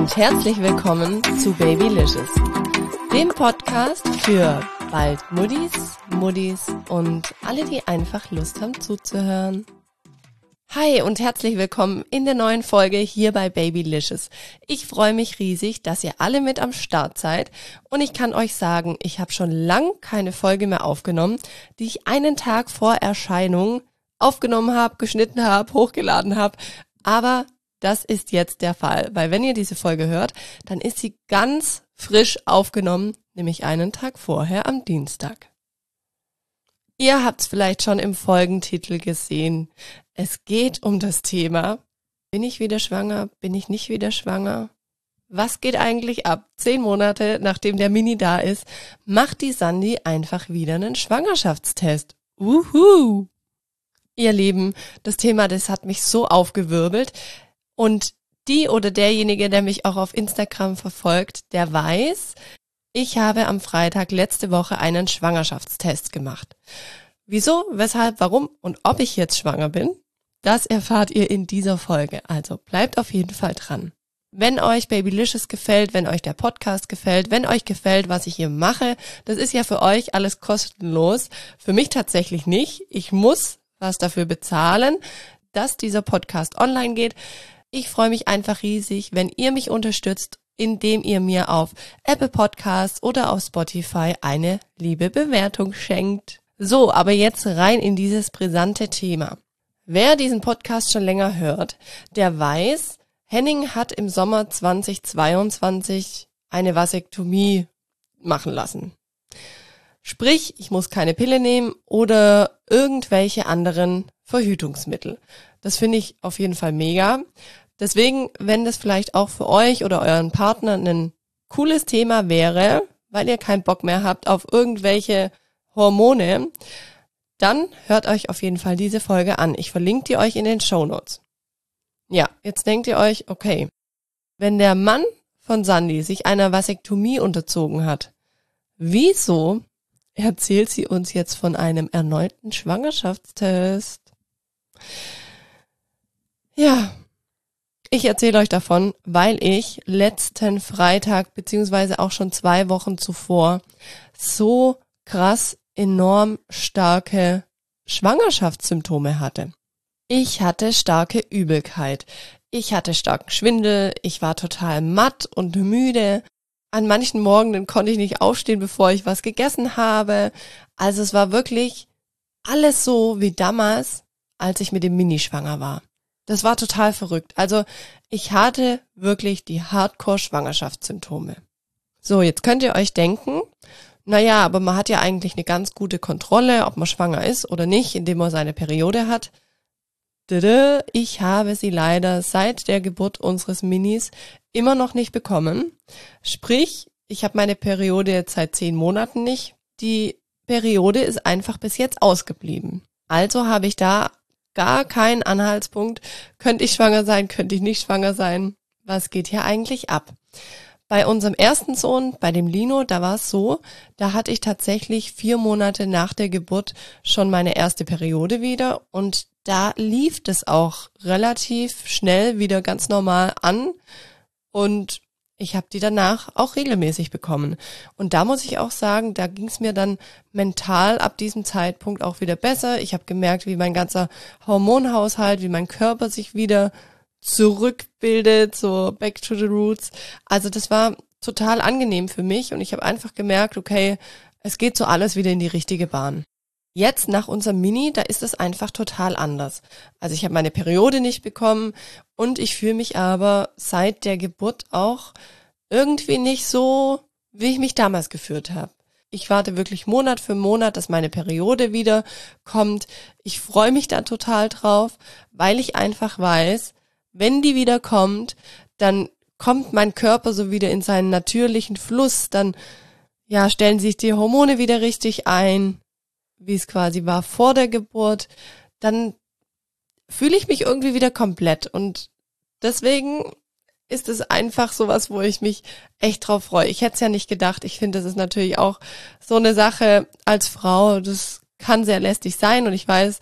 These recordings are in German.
und herzlich willkommen zu Babylicious, dem Podcast für bald Muddis und alle, die einfach Lust haben zuzuhören. Hi und herzlich willkommen in der neuen Folge hier bei Babylicious. Ich freue mich riesig, dass ihr alle mit am Start seid und ich kann euch sagen, ich habe schon lang keine Folge mehr aufgenommen, die ich einen Tag vor Erscheinung aufgenommen habe, geschnitten habe, hochgeladen habe, aber das ist jetzt der Fall, weil wenn ihr diese Folge hört, dann ist sie ganz frisch aufgenommen, nämlich einen Tag vorher am Dienstag. Ihr habt es vielleicht schon im Folgentitel gesehen. Es geht um das Thema, bin ich wieder schwanger, bin ich nicht wieder schwanger? Was geht eigentlich ab? 10 Monate, nachdem der Mini da ist, macht die Sandy einfach wieder einen Schwangerschaftstest. Uhu! Ihr Lieben, das Thema, das hat mich so aufgewirbelt. Und die oder derjenige, der mich auch auf Instagram verfolgt, der weiß, ich habe am Freitag letzte Woche einen Schwangerschaftstest gemacht. Wieso, weshalb, warum und ob ich jetzt schwanger bin, das erfahrt ihr in dieser Folge. Also bleibt auf jeden Fall dran. Wenn euch Babylicious gefällt, wenn euch der Podcast gefällt, wenn euch gefällt, was ich hier mache, das ist ja für euch alles kostenlos. Für mich tatsächlich nicht. Ich muss was dafür bezahlen, dass dieser Podcast online geht. Ich freue mich einfach riesig, wenn ihr mich unterstützt, indem ihr mir auf Apple Podcasts oder auf Spotify eine liebe Bewertung schenkt. So, aber jetzt rein in dieses brisante Thema. Wer diesen Podcast schon länger hört, der weiß, Henning hat im Sommer 2022 eine Vasektomie machen lassen. Sprich, ich muss keine Pille nehmen oder irgendwelche anderen Verhütungsmittel. Das finde ich auf jeden Fall mega. Deswegen, wenn das vielleicht auch für euch oder euren Partner ein cooles Thema wäre, weil ihr keinen Bock mehr habt auf irgendwelche Hormone, dann hört euch auf jeden Fall diese Folge an. Ich verlinke die euch in den Shownotes. Ja, jetzt denkt ihr euch, okay, wenn der Mann von Sandy sich einer Vasektomie unterzogen hat, wieso erzählt sie uns jetzt von einem erneuten Schwangerschaftstest? Ja, ich erzähle euch davon, weil ich letzten Freitag beziehungsweise auch schon 2 Wochen zuvor so krass enorm starke Schwangerschaftssymptome hatte. Ich hatte starke Übelkeit, ich hatte starken Schwindel, ich war total matt und müde. An manchen Morgen konnte ich nicht aufstehen, bevor ich was gegessen habe. Also es war wirklich alles so wie damals, als ich mit dem Mini schwanger war. Das war total verrückt. Also ich hatte wirklich die Hardcore-Schwangerschaftssymptome. So, jetzt könnt ihr euch denken, naja, aber man hat ja eigentlich eine ganz gute Kontrolle, ob man schwanger ist oder nicht, indem man seine Periode hat. Ich habe sie leider seit der Geburt unseres Minis immer noch nicht bekommen. Sprich, ich habe meine Periode jetzt seit 10 Monaten nicht. Die Periode ist einfach bis jetzt ausgeblieben. Also habe ich da gar keinen Anhaltspunkt. Könnte ich schwanger sein, könnte ich nicht schwanger sein? Was geht hier eigentlich ab? Bei unserem ersten Sohn, bei dem Lino, da war es so, da hatte ich tatsächlich 4 Monate nach der Geburt schon meine erste Periode wieder und da lief das auch relativ schnell wieder ganz normal an und ich habe die danach auch regelmäßig bekommen. Und da muss ich auch sagen, da ging es mir dann mental ab diesem Zeitpunkt auch wieder besser. Ich habe gemerkt, wie mein ganzer Hormonhaushalt, wie mein Körper sich wieder zurückbildet, so back to the roots. Also das war total angenehm für mich und ich habe einfach gemerkt, okay, es geht so alles wieder in die richtige Bahn. Jetzt nach unserem Mini, da ist es einfach total anders. Also ich habe meine Periode nicht bekommen und ich fühle mich aber seit der Geburt auch irgendwie nicht so, wie ich mich damals gefühlt habe. Ich warte wirklich Monat für Monat, dass meine Periode wieder kommt. Ich freue mich da total drauf, weil ich einfach weiß, wenn die wieder kommt, dann kommt mein Körper so wieder in seinen natürlichen Fluss, dann ja stellen sich die Hormone wieder richtig ein, wie es quasi war vor der Geburt, dann fühle ich mich irgendwie wieder komplett und deswegen ist es einfach sowas, wo ich mich echt drauf freue. Ich hätte es ja nicht gedacht. Ich finde, das ist natürlich auch so eine Sache als Frau, das kann sehr lästig sein und ich weiß,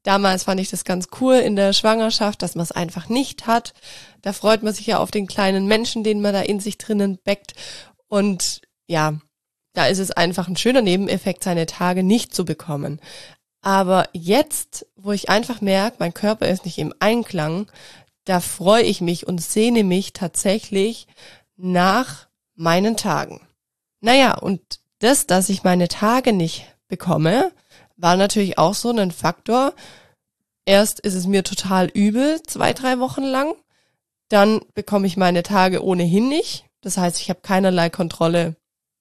Damals fand ich das ganz cool in der Schwangerschaft, dass man es einfach nicht hat. Da freut man sich ja auf den kleinen Menschen, den man da in sich drinnen bäckt. Und ja, da ist es einfach ein schöner Nebeneffekt, seine Tage nicht zu bekommen. Aber jetzt, wo ich einfach merke, mein Körper ist nicht im Einklang, da freue ich mich und sehne mich tatsächlich nach meinen Tagen. Naja, und das, dass ich meine Tage nicht bekomme, war natürlich auch so ein Faktor. Erst ist es mir total übel, 2-3 Wochen lang. Dann bekomme ich meine Tage ohnehin nicht. Das heißt, ich habe keinerlei Kontrolle.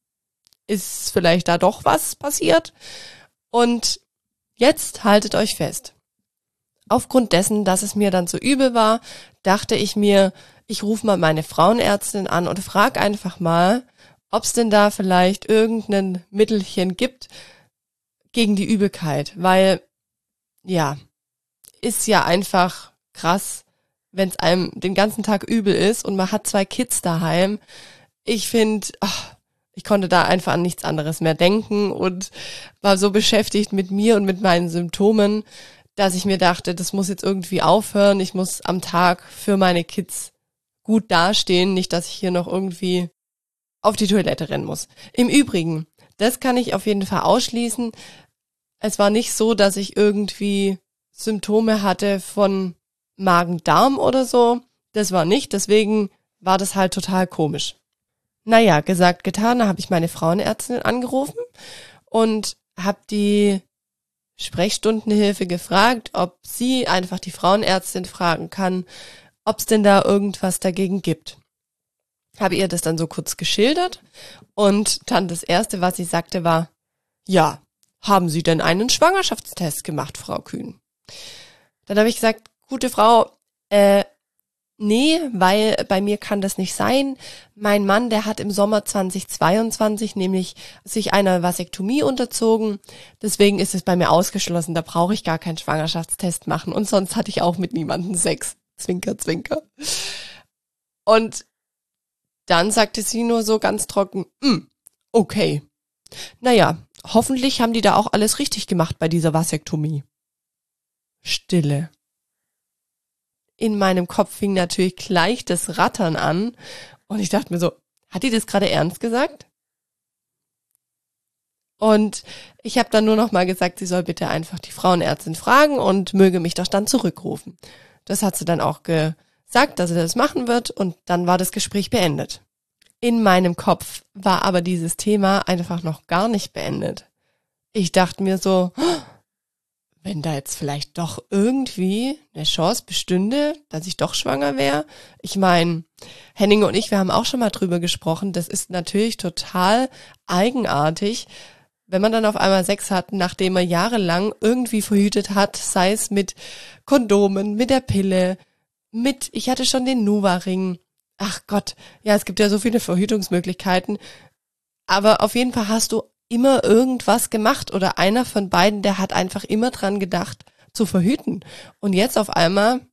Ist vielleicht da doch was passiert? Und jetzt haltet euch fest. Aufgrund dessen, dass es mir dann so übel war, dachte ich mir, ich rufe mal meine Frauenärztin an und frage einfach mal, ob es denn da vielleicht irgendein Mittelchen gibt gegen die Übelkeit. Weil, ja, ist ja einfach krass, wenn es einem den ganzen Tag übel ist und man hat 2 Kids daheim. Ich finde, ich konnte da einfach an nichts anderes mehr denken und war so beschäftigt mit mir und mit meinen Symptomen, dass ich mir dachte, das muss jetzt irgendwie aufhören. Ich muss am Tag für meine Kids gut dastehen, nicht, dass ich hier noch irgendwie auf die Toilette rennen muss. Im Übrigen, das kann ich auf jeden Fall ausschließen. Es war nicht so, dass ich irgendwie Symptome hatte von Magen-Darm oder so. Das war nicht, deswegen war das halt total komisch. Naja, gesagt, getan, da habe ich meine Frauenärztin angerufen und habe die Sprechstundenhilfe gefragt, ob sie einfach die Frauenärztin fragen kann, ob es denn da irgendwas dagegen gibt. Habe ihr das dann so kurz geschildert und dann das Erste, was sie sagte, war, ja, haben Sie denn einen Schwangerschaftstest gemacht, Frau Kühn? Dann habe ich gesagt, gute Frau, nee, weil bei mir kann das nicht sein. Mein Mann, der hat im Sommer 2022 nämlich sich einer Vasektomie unterzogen. Deswegen ist es bei mir ausgeschlossen, da brauche ich gar keinen Schwangerschaftstest machen. Und sonst hatte ich auch mit niemandem Sex. Zwinker, zwinker. Und dann sagte sie nur so ganz trocken, okay. Naja, hoffentlich haben die da auch alles richtig gemacht bei dieser Vasektomie. Stille. In meinem Kopf fing natürlich gleich das Rattern an und ich dachte mir so, hat die das gerade ernst gesagt? Und ich habe dann nur noch mal gesagt, sie soll bitte einfach die Frauenärztin fragen und möge mich doch dann zurückrufen. Das hat sie dann auch gesagt, dass sie das machen wird und dann war das Gespräch beendet. In meinem Kopf war aber dieses Thema einfach noch gar nicht beendet. Ich dachte mir so, wenn da jetzt vielleicht doch irgendwie eine Chance bestünde, dass ich doch schwanger wäre. Ich meine, Henning und ich, wir haben auch schon mal drüber gesprochen, das ist natürlich total eigenartig, wenn man dann auf einmal Sex hat, nachdem man jahrelang irgendwie verhütet hat, sei es mit Kondomen, mit der Pille, ich hatte schon den Nuva-Ring. Ach Gott, ja, es gibt ja so viele Verhütungsmöglichkeiten. Aber auf jeden Fall hast du immer irgendwas gemacht oder einer von beiden, der hat einfach immer dran gedacht, zu verhüten. Und jetzt auf einmal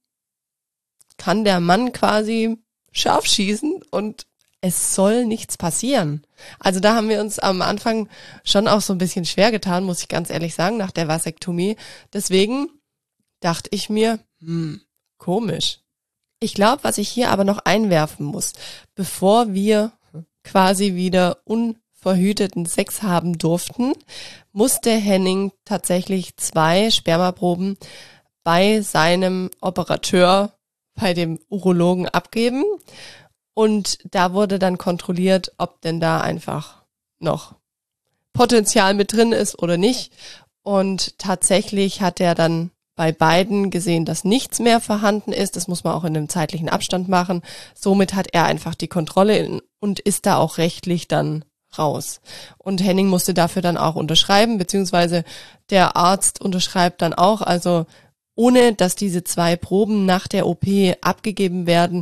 kann der Mann quasi scharf schießen und es soll nichts passieren. Also da haben wir uns am Anfang schon auch so ein bisschen schwer getan, muss ich ganz ehrlich sagen, nach der Vasektomie. Deswegen dachte ich mir, komisch. Ich glaube, was ich hier aber noch einwerfen muss, bevor wir quasi wieder unverhüteten Sex haben durften, musste Henning tatsächlich 2 Spermaproben bei seinem Operateur, bei dem Urologen abgeben. Und da wurde dann kontrolliert, ob denn da einfach noch Potenzial mit drin ist oder nicht. Und tatsächlich hat er dann bei beiden gesehen, dass nichts mehr vorhanden ist. Das muss man auch in einem zeitlichen Abstand machen. Somit hat er einfach die Kontrolle und ist da auch rechtlich dann raus. Und Henning musste dafür dann auch unterschreiben, beziehungsweise der Arzt unterschreibt dann auch. Also ohne, dass diese 2 Proben nach der OP abgegeben werden,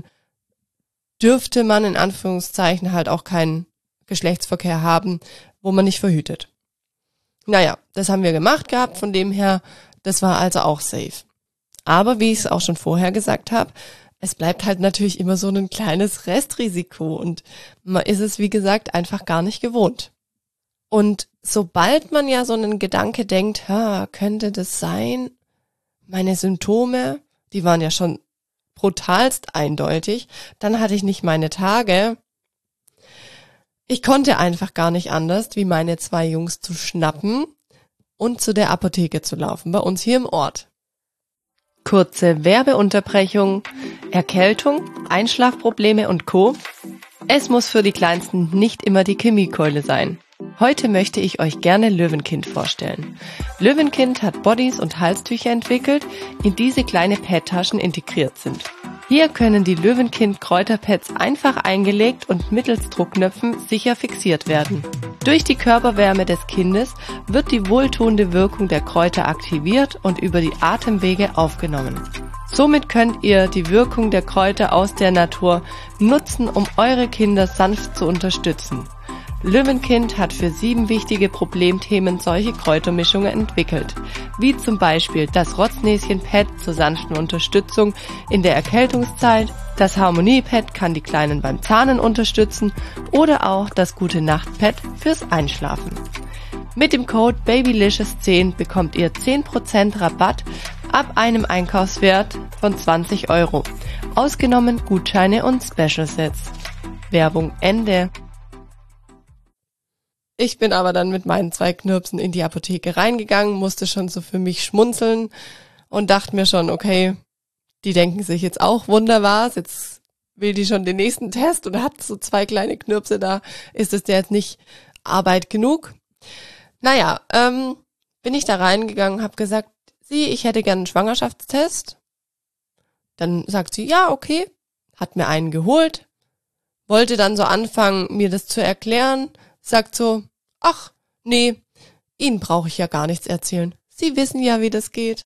dürfte man in Anführungszeichen halt auch keinen Geschlechtsverkehr haben, wo man nicht verhütet. Naja, das haben wir gemacht gehabt, von dem her, das war also auch safe. Aber wie ich es auch schon vorher gesagt habe, es bleibt halt natürlich immer so ein kleines Restrisiko und man ist es, wie gesagt, einfach gar nicht gewohnt. Und sobald man ja so einen Gedanke denkt, könnte das sein, Meine Symptome, die waren ja schon brutalst eindeutig. Dann hatte ich nicht meine Tage. Ich konnte einfach gar nicht anders, wie meine 2 Jungs zu schnappen und zu der Apotheke zu laufen, bei uns hier im Ort. Kurze Werbeunterbrechung, Erkältung, Einschlafprobleme und Co. Es muss für die Kleinsten nicht immer die Chemiekeule sein. Heute möchte ich euch gerne Löwenkind vorstellen. Löwenkind hat Bodies und Halstücher entwickelt, in diese kleine Pad-Taschen integriert sind. Hier können die Löwenkind Kräuterpads einfach eingelegt und mittels Druckknöpfen sicher fixiert werden. Durch die Körperwärme des Kindes wird die wohltuende Wirkung der Kräuter aktiviert und über die Atemwege aufgenommen. Somit könnt ihr die Wirkung der Kräuter aus der Natur nutzen, um eure Kinder sanft zu unterstützen. Löwenkind hat für 7 wichtige Problemthemen solche Kräutermischungen entwickelt, wie zum Beispiel das Rotznäschen-Pad zur sanften Unterstützung in der Erkältungszeit, das Harmonie-Pad kann die Kleinen beim Zahnen unterstützen oder auch das Gute-Nacht-Pad fürs Einschlafen. Mit dem Code BABYLICIOUS10 bekommt ihr 10% Rabatt ab einem Einkaufswert von 20 €, ausgenommen Gutscheine und Special Sets. Werbung Ende. Ich bin aber dann mit meinen 2 Knirpsen in die Apotheke reingegangen, musste schon so für mich schmunzeln und dachte mir schon, okay, die denken sich jetzt auch wunderbar, jetzt will die schon den nächsten Test und hat so 2 kleine Knirpse da, ist es der jetzt nicht Arbeit genug? Naja, bin ich da reingegangen, habe gesagt, ich hätte gerne einen Schwangerschaftstest. Dann sagt sie, ja, okay, hat mir einen geholt, wollte dann so anfangen, mir das zu erklären, sagt so, ach, nee, Ihnen brauche ich ja gar nichts erzählen. Sie wissen ja, wie das geht.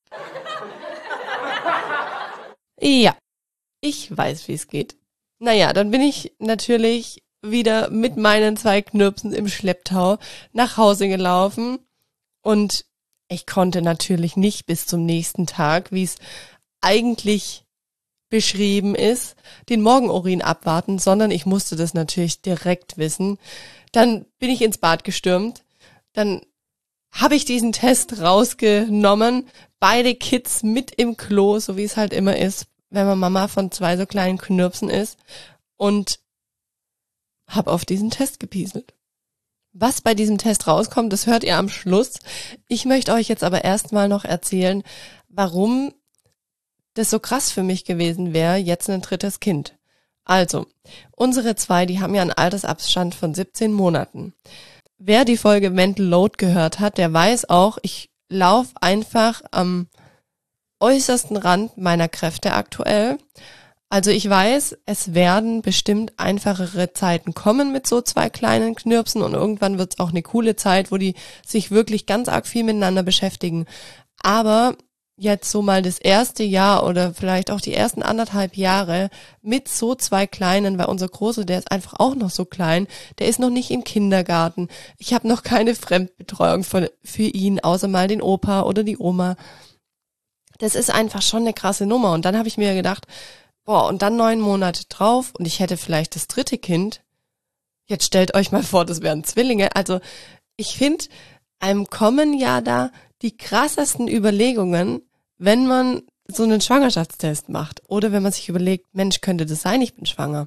Ja, ich weiß, wie es geht. Naja, dann bin ich natürlich wieder mit meinen 2 Knirpsen im Schlepptau nach Hause gelaufen und ich konnte natürlich nicht bis zum nächsten Tag, wie es eigentlich beschrieben ist, den Morgenurin abwarten, sondern ich musste das natürlich direkt wissen. Dann bin ich ins Bad gestürmt, dann habe ich diesen Test rausgenommen, beide Kids mit im Klo, so wie es halt immer ist, wenn man Mama von 2 so kleinen Knirpsen ist und habe auf diesen Test gepieselt. Was bei diesem Test rauskommt, das hört ihr am Schluss. Ich möchte euch jetzt aber erstmal noch erzählen, warum das so krass für mich gewesen wäre, jetzt ein 3. Kind. Also, unsere 2, die haben ja einen Altersabstand von 17 Monaten. Wer die Folge Mental Load gehört hat, der weiß auch, ich laufe einfach am äußersten Rand meiner Kräfte aktuell. Also ich weiß, es werden bestimmt einfachere Zeiten kommen mit so 2 kleinen Knirpsen und irgendwann wird es auch eine coole Zeit, wo die sich wirklich ganz arg viel miteinander beschäftigen. Aber jetzt so mal das erste Jahr oder vielleicht auch die ersten 1,5 Jahre mit so 2 Kleinen, weil unser Große, der ist einfach auch noch so klein, der ist noch nicht im Kindergarten. Ich habe noch keine Fremdbetreuung für ihn, außer mal den Opa oder die Oma. Das ist einfach schon eine krasse Nummer. Und dann habe ich mir gedacht, boah, und dann 9 Monate drauf und ich hätte vielleicht das 3. Kind. Jetzt stellt euch mal vor, das wären Zwillinge. Also ich finde, einem kommen ja da die krassesten Überlegungen, wenn man so einen Schwangerschaftstest macht oder wenn man sich überlegt, Mensch, könnte das sein, ich bin schwanger.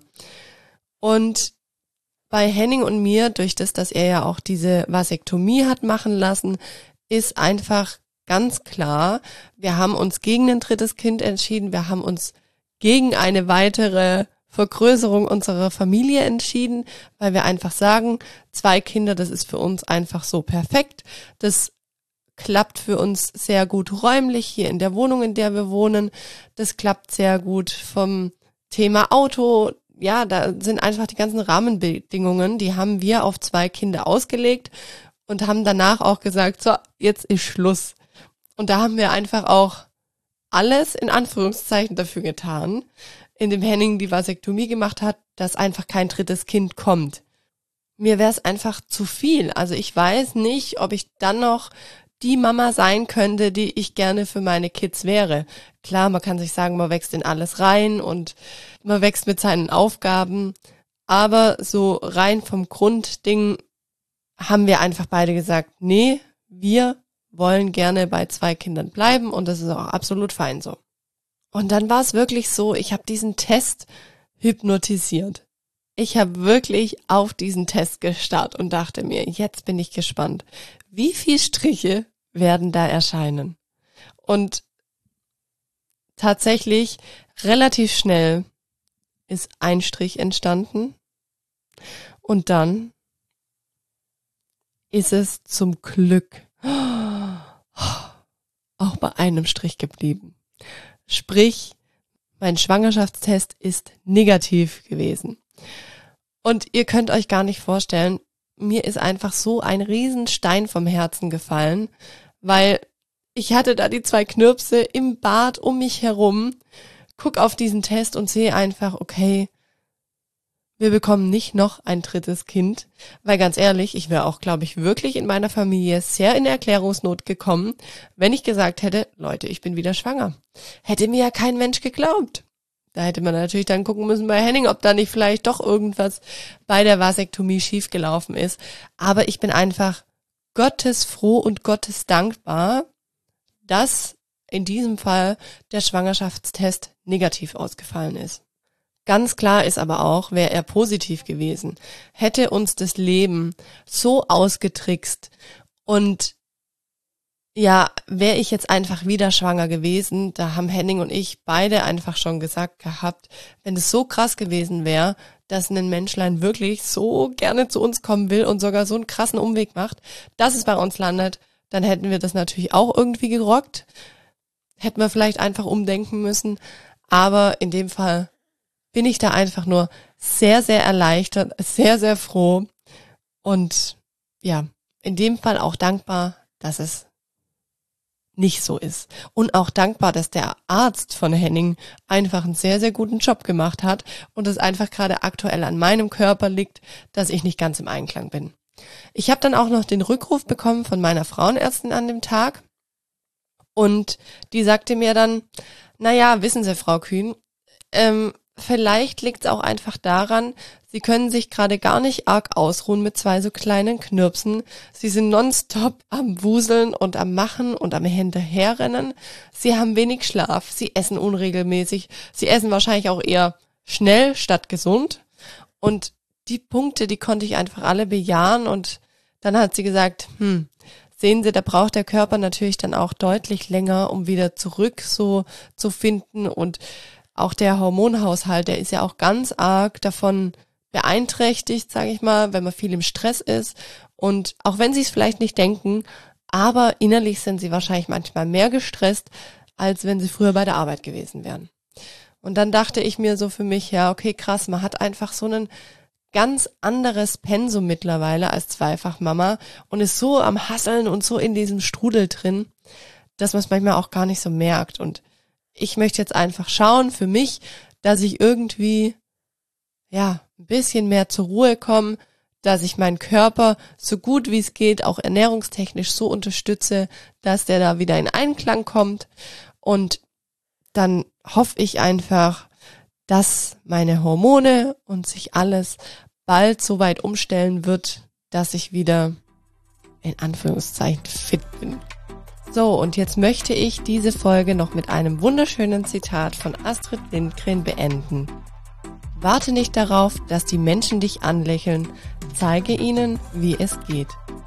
Und bei Henning und mir, durch das, dass er ja auch diese Vasektomie hat machen lassen, ist einfach ganz klar, wir haben uns gegen ein 3. Kind entschieden, wir haben uns gegen eine weitere Vergrößerung unserer Familie entschieden, weil wir einfach sagen, 2 Kinder, das ist für uns einfach so perfekt. Das klappt für uns sehr gut räumlich hier in der Wohnung, in der wir wohnen. Das klappt sehr gut vom Thema Auto. Ja, da sind einfach die ganzen Rahmenbedingungen, die haben wir auf 2 Kinder ausgelegt und haben danach auch gesagt, so, jetzt ist Schluss. Und da haben wir einfach auch alles in Anführungszeichen dafür getan, indem Henning die Vasektomie gemacht hat, dass einfach kein 3. Kind kommt. Mir wäre es einfach zu viel. Also ich weiß nicht, ob ich dann noch die Mama sein könnte, die ich gerne für meine Kids wäre. Klar, man kann sich sagen, man wächst in alles rein und man wächst mit seinen Aufgaben, aber so rein vom Grundding haben wir einfach beide gesagt, nee, wir wollen gerne bei 2 Kindern bleiben und das ist auch absolut fein so. Und dann war es wirklich so, ich habe diesen Test hypnotisiert. Ich habe wirklich auf diesen Test gestarrt und dachte mir, jetzt bin ich gespannt, wie viele Striche werden da erscheinen. Und tatsächlich relativ schnell ist ein Strich entstanden und dann ist es zum Glück auch bei einem Strich geblieben. Sprich, mein Schwangerschaftstest ist negativ gewesen. Und ihr könnt euch gar nicht vorstellen, mir ist einfach so ein Riesenstein vom Herzen gefallen, weil ich hatte da die 2 Knirpse im Bad um mich herum, guck auf diesen Test und sehe einfach, okay, wir bekommen nicht noch ein 3. Kind, weil ganz ehrlich, ich wäre auch, glaube ich, wirklich in meiner Familie sehr in Erklärungsnot gekommen, wenn ich gesagt hätte, Leute, ich bin wieder schwanger. Hätte mir ja kein Mensch geglaubt. Da hätte man natürlich dann gucken müssen bei Henning, ob da nicht vielleicht doch irgendwas bei der Vasektomie schiefgelaufen ist. Aber ich bin einfach gottesfroh und gottesdankbar, dass in diesem Fall der Schwangerschaftstest negativ ausgefallen ist. Ganz klar ist aber auch, wäre er positiv gewesen, hätte uns das Leben so ausgetrickst und ja, wäre ich jetzt einfach wieder schwanger gewesen, da haben Henning und ich beide einfach schon gesagt gehabt, wenn es so krass gewesen wäre, dass ein Menschlein wirklich so gerne zu uns kommen will und sogar so einen krassen Umweg macht, dass es bei uns landet, dann hätten wir das natürlich auch irgendwie gerockt, hätten wir vielleicht einfach umdenken müssen, aber in dem Fall bin ich da einfach nur sehr, sehr erleichtert, sehr, sehr froh und ja, in dem Fall auch dankbar, dass es nicht so ist. Und auch dankbar, dass der Arzt von Henning einfach einen sehr, sehr guten Job gemacht hat und es einfach gerade aktuell an meinem Körper liegt, dass ich nicht ganz im Einklang bin. Ich habe dann auch noch den Rückruf bekommen von meiner Frauenärztin an dem Tag und die sagte mir dann, naja, wissen Sie, Frau Kühn, vielleicht liegt es auch einfach daran, Sie können sich gerade gar nicht arg ausruhen mit 2 so kleinen Knirpsen. Sie sind nonstop am Wuseln und am Machen und am Hinterherrennen. Sie haben wenig Schlaf, Sie essen unregelmäßig, Sie essen wahrscheinlich auch eher schnell statt gesund. Und die Punkte, die konnte ich einfach alle bejahen und dann hat sie gesagt, sehen Sie, da braucht der Körper natürlich dann auch deutlich länger, um wieder zurück so zu finden und auch der Hormonhaushalt, der ist ja auch ganz arg davon beeinträchtigt, sage ich mal, wenn man viel im Stress ist. Und auch wenn sie es vielleicht nicht denken, aber innerlich sind sie wahrscheinlich manchmal mehr gestresst, als wenn sie früher bei der Arbeit gewesen wären. Und dann dachte ich mir so für mich, ja, okay, krass, man hat einfach so ein ganz anderes Pensum mittlerweile als Zweifachmama und ist so am Hasseln und so in diesem Strudel drin, dass man es manchmal auch gar nicht so merkt. Und ich möchte jetzt einfach schauen für mich, dass ich irgendwie, ja, ein bisschen mehr zur Ruhe komme, dass ich meinen Körper so gut wie es geht, auch ernährungstechnisch so unterstütze, dass der da wieder in Einklang kommt. Und dann hoffe ich einfach, dass meine Hormone und sich alles bald so weit umstellen wird, dass ich wieder in Anführungszeichen fit bin. So, und jetzt möchte ich diese Folge noch mit einem wunderschönen Zitat von Astrid Lindgren beenden. Warte nicht darauf, dass die Menschen dich anlächeln, zeige ihnen, wie es geht.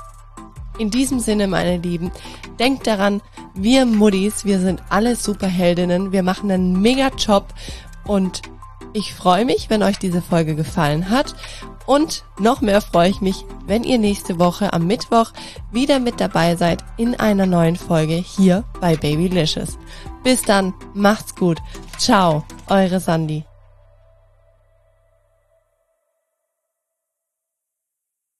In diesem Sinne, meine Lieben, denkt daran, wir Muddis, wir sind alle Superheldinnen, wir machen einen mega Job und ich freue mich, wenn euch diese Folge gefallen hat und noch mehr freue ich mich, wenn ihr nächste Woche am Mittwoch wieder mit dabei seid in einer neuen Folge hier bei Babylicious. Bis dann, macht's gut. Ciao, eure Sandy.